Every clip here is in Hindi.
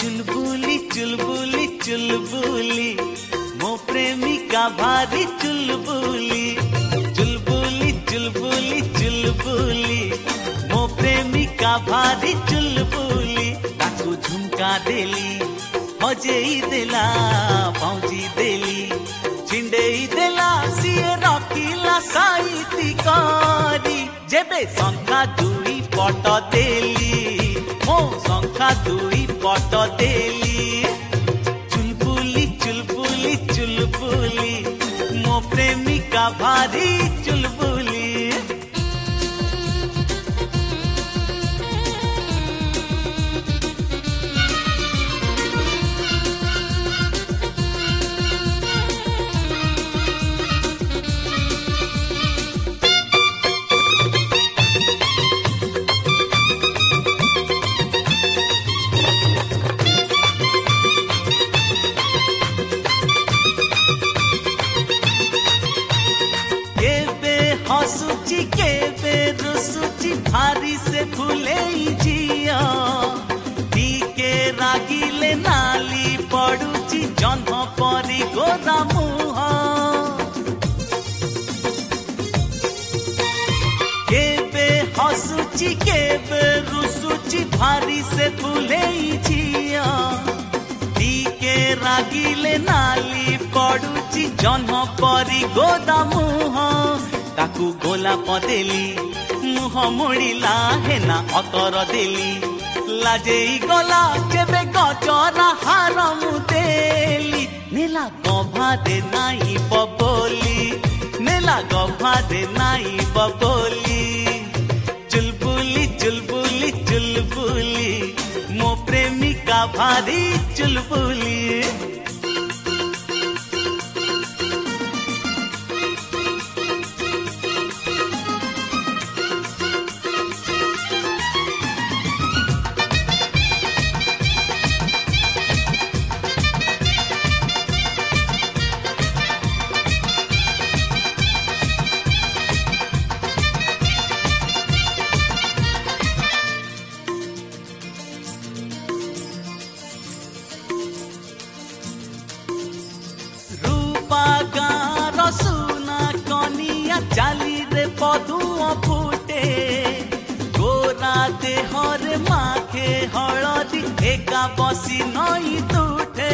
चुलबुली चुलबुली चुलबुली मो प्रेमिका भारी चुलबुली चुलबुली चुलबुली चुलबुली मो प्रेमिका भारी चुलबुली ताकू झुमका देली हजेई देला पहुंची देली छिंडेई देला सिए रखिला साईती करी जेबे संख्या दुई पट देली मो संख्या दुई पट देली चुलबुली चुलबुली चुलबुली मो प्रेमिका भारी चुलबुली हसुची केबे रुसुची भारी से फूले जिया टीके रागिले नाली पड़ुची जन्म परी गोदा मुह केबे हसुची केबे रुसुची भारी से फूले जिया टीके रागिले नाली पड़ुची जन्म परी गोदा मुह ताकू गोलाप देली मुह मोड़िला हेना अतर देली लाजेई गला जेबे गजरा हार मुदेली नेला गभा दे नाई बबोली नेला गभा दे नाई बबोली चुलबुली चुलबुली चुलबुली मो प्रेमिका भारी चुलबुली चाली रे पदुआ फुटे गोरा देहर माखे हलदी एका बसी नई तुठे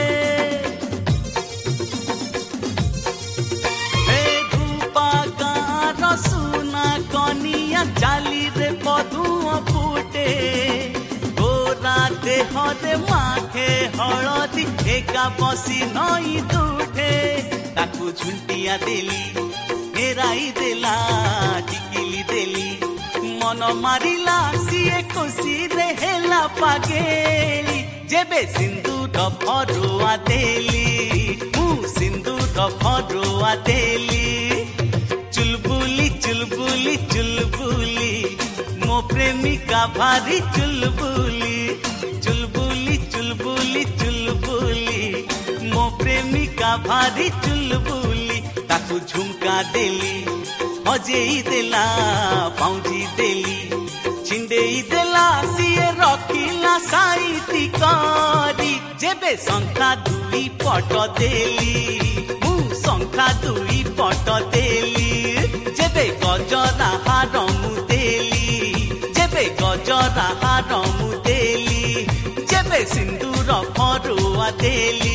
हे धूपा गार सुना कनिया चाली रे पदुआ फुटे गोरा देहर माखे हलदी एका बसी नई तुठे ताकू झुंटिया देली हेराई देला टिकिली देली मन मारिला सिए खुशी रे हेला पागेली जेबे सिंदूर भरुआ देली मु सिंदूर भरुआ देली चुलबुली चुलबुली चुलबुली मो प्रेमिका भारी चुलबुली चुलबुली चुलबुली चुलबुली मो प्रेमिका भारी चुलबुली ताकू झुमका देली हजेई देला पहुंची देली छिंडेई देला सिए रखिला साईती करी जेबे संख्या दुई पट देली मु संख्या दुई पट देली जेबे गजरा हार मुदेली जेबे गजरा हार मुदेली जेबे सिंदूर भरुआ देली